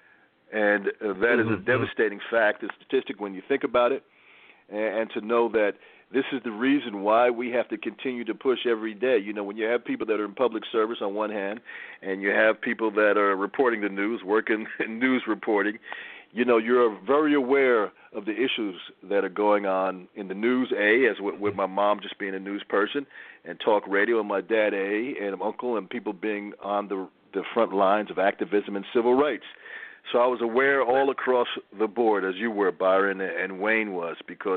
And that is a devastating fact, a statistic when you think about it, and to know that this is the reason why we have to continue to push every day. When you have people that are in public service on one hand, and you have people that are reporting the news, working in news reporting, you're very aware of the issues that are going on in the news, as with my mom just being a news person, and talk radio, and my dad, and uncle, and people being on the front lines of activism and civil rights. So I was aware all across the board, as you were, Byron, and Wayne was, because,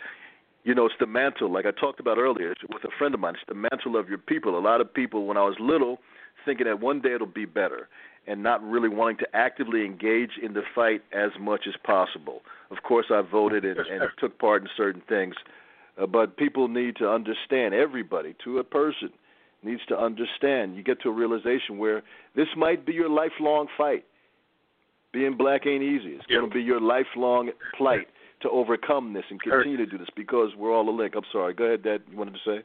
it's the mantle, like I talked about earlier with a friend of mine, it's the mantle of your people. A lot of people, when I was little, thinking that one day it'll be better, and not really wanting to actively engage in the fight as much as possible. Of course, I voted and took part in certain things, but people need to understand, everybody, to a person, needs to understand. You get to a realization where this might be your lifelong fight. Being black ain't easy. It's going to be your lifelong plight to overcome this and continue to do this, because we're all a link. I'm sorry. Go ahead, Dad. You wanted to say?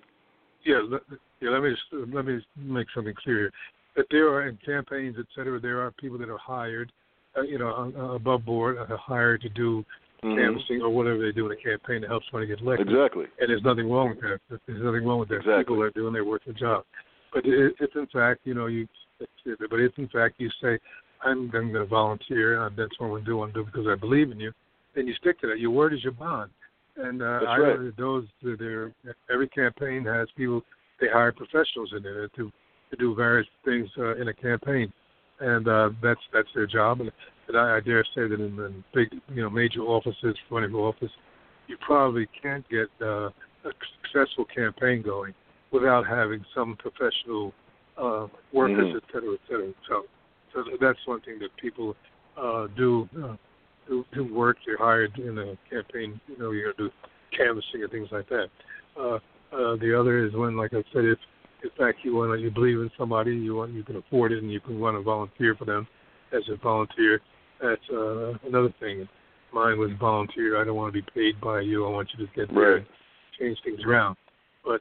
Let me make something clear. That there are, in campaigns, et cetera, there are people that are hired, above board, hired to do canvassing or whatever they do in a campaign to help somebody get elected. Exactly. And there's nothing wrong with that. There's nothing wrong with that. Exactly. People are doing their working job. But it's in fact, you say, I'm going to volunteer, that's what I'm going to do because I believe in you, then you stick to that. Your word is your bond. And every campaign has people, they hire professionals in there to do various things in a campaign. And that's their job. And I dare say that in big, major offices, running for office, you probably can't get a successful campaign going without having some professional workers, et cetera, et cetera. So that's one thing that people do work. They're hired in a campaign. You're going to do canvassing and things like that. The other is when, like I said, if in fact you believe in somebody, you can afford it, and you can want to volunteer for them as a volunteer. That's another thing. Mine was volunteer. I don't want to be paid by you. I want you to get there and change things around. But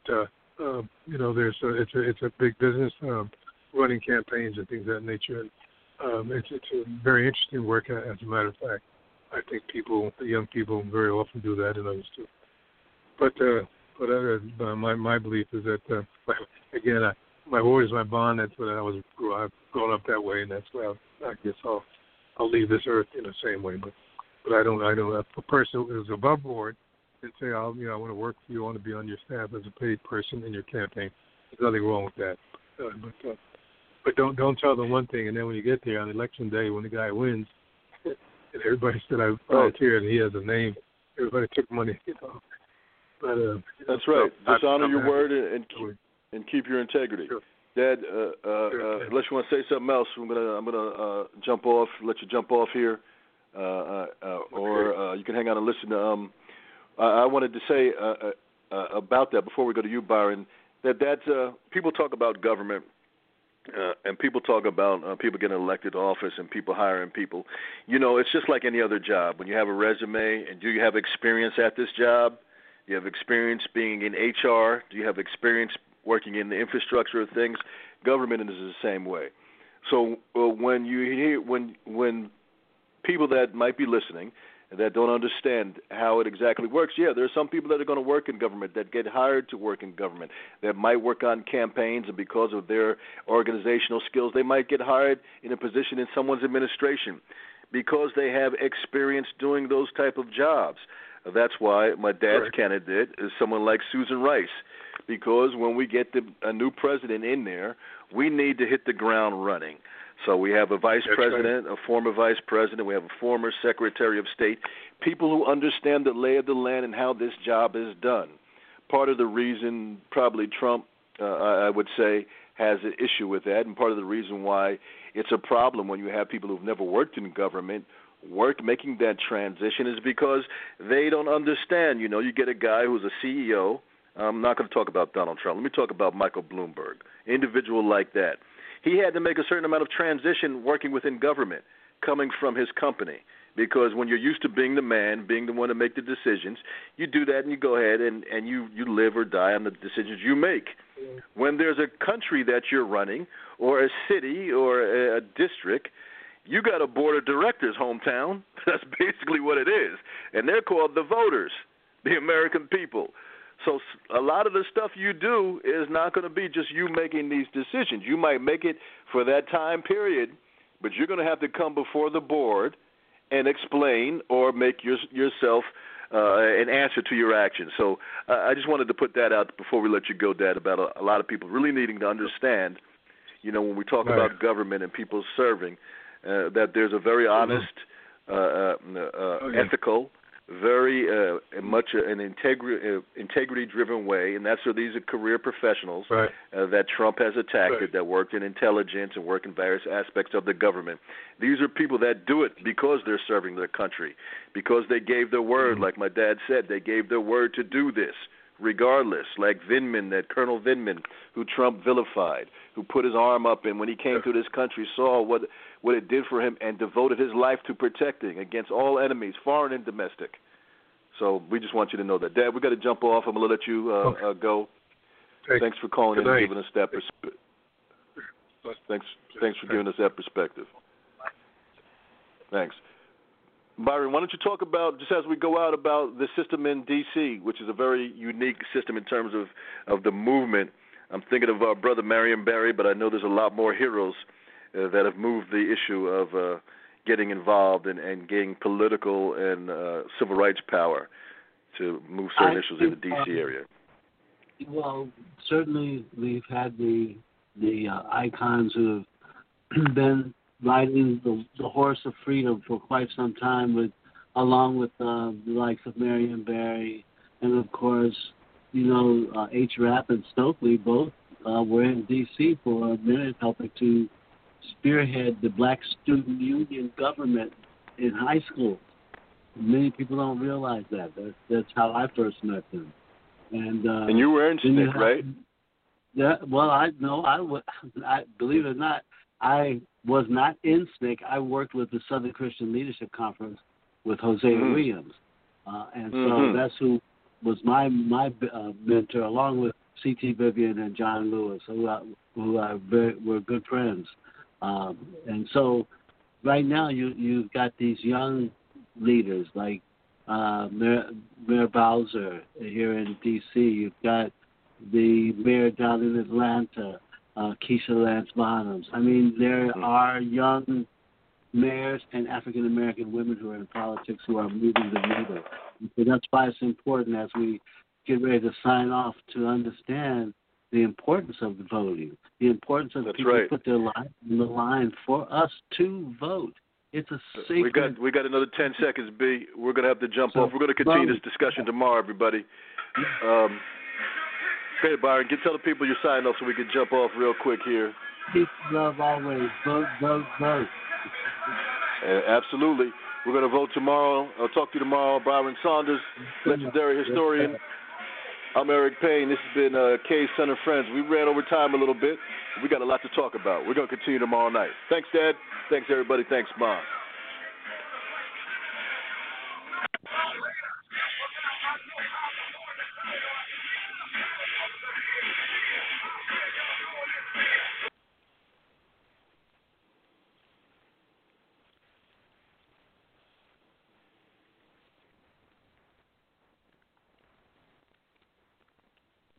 it's a big business. Running campaigns and things of that nature. And it's a very interesting work, as a matter of fact. I think the young people very often do that, and others too. But my belief is that, again, my word is my bond. That's what I've grown up that way, and that's why I guess I'll leave this earth in the same way. But I don't. A person who is above board and say, I want to work for you, I want to be on your staff as a paid person in your campaign. There's nothing wrong with that. But don't tell them one thing, and then when you get there on election day, when the guy wins, and everybody said I volunteered, and he has a name, everybody took money, But that's right. Just honor your word and keep your integrity. Sure. Dad, unless you want to say something else, I'm gonna jump off. Let you jump off here, or you can hang on and listen to. I wanted to say about that before we go to you, Byron. That people talk about government And people talk about people getting elected to office and people hiring people. You know, it's just like any other job. When you have a resume and do you have experience at this job? Do you have experience being in HR? Do you have experience working in the infrastructure of things? Government is the same way. So when you hear when people that might be listening that don't understand how it exactly works, yeah, there are some people that are going to work in government, that get hired to work in government, that might work on campaigns, and because of their organizational skills, they might get hired in a position in someone's administration because they have experience doing those type of jobs. That's why my dad's candidate is someone like Susan Rice, because when we get a new president in there, we need to hit the ground running. So we have a vice president, a former vice president, we have a former secretary of state, people who understand the lay of the land and how this job is done. Part of the reason probably Trump, I would say, has an issue with that, and part of the reason why it's a problem when you have people who've never worked in government making that transition is because they don't understand. You know, you get a guy who's a CEO. I'm not going to talk about Donald Trump. Let me talk about Michael Bloomberg, individual like that. He had to make a certain amount of transition working within government, coming from his company, because when you're used to being the man, being the one to make the decisions, you do that and you go ahead and you live or die on the decisions you make. When there's a country that you're running or a city or a district, you got a board of directors, hometown. That's basically what it is. And they're called the voters, the American people. So a lot of the stuff you do is not going to be just you making these decisions. You might make it for that time period, but you're going to have to come before the board and explain or make yourself an answer to your actions. So I just wanted to put that out before we let you go, Dad, about a lot of people really needing to understand, you know, when we talk about government and people serving, that there's a very honest, ethical, very much an integrity-driven way, and that's where these are career professionals that Trump has attacked that worked in intelligence and work in various aspects of the government. These are people that do it because they're serving their country, because they gave their word, like my dad said, they gave their word to do this, regardless, like Vindman, that Colonel Vindman, who Trump vilified, who put his arm up and when he came to this country saw what it did for him and devoted his life to protecting against all enemies, foreign and domestic. So we just want you to know that. Dad, we got to jump off. I'm going to let you go. Thanks for calling in and giving us that perspective. Thanks for giving us that perspective. Thanks. Byron, why don't you talk about, just as we go out, about the system in D.C., which is a very unique system in terms of the movement. I'm thinking of our brother Marion Barry, but I know there's a lot more heroes that have moved the issue of getting involved and gaining political and civil rights power to move certain issues in the D.C. area. Well, certainly we've had the icons who have been riding the horse of freedom for quite some time, along with the likes of Marion Barry and, of course, H. Rapp and Stokely both were in D.C. for a minute, helping to spearhead the Black Student Union government in high school. Many people don't realize that. That's how I first met them. And you were in SNCC, right? Yeah. Well, I believe it or not, I was not in SNCC. I worked with the Southern Christian Leadership Conference with Hosea Williams, and so that's who was my mentor, along with C.T. Vivian and John Lewis, who were good friends. And so right now you've got these young leaders like Mayor Bowser here in D.C. You've got the mayor down in Atlanta, Keisha Lance Bottoms. I mean, there are young mayors and African-American women who are in politics who are moving the needle. And so that's why it's important as we get ready to sign off to understand the importance of the voting, the importance of people who put their life on the line for us to vote. It's a secret. We got another 10 seconds, B. We're going to have to jump off. We're going to continue this discussion tomorrow, everybody. Okay, Byron, tell the people you're signing off so we can jump off real quick here. Peace, love, always. Vote, vote, vote. Absolutely. We're going to vote tomorrow. I'll talk to you tomorrow. Byron Saunders, legendary historian. I'm Eric Payne. This has been K's Son and Friends. We ran over time a little bit. We got a lot to talk about. We're going to continue tomorrow night. Thanks, Dad. Thanks, everybody. Thanks, Mom.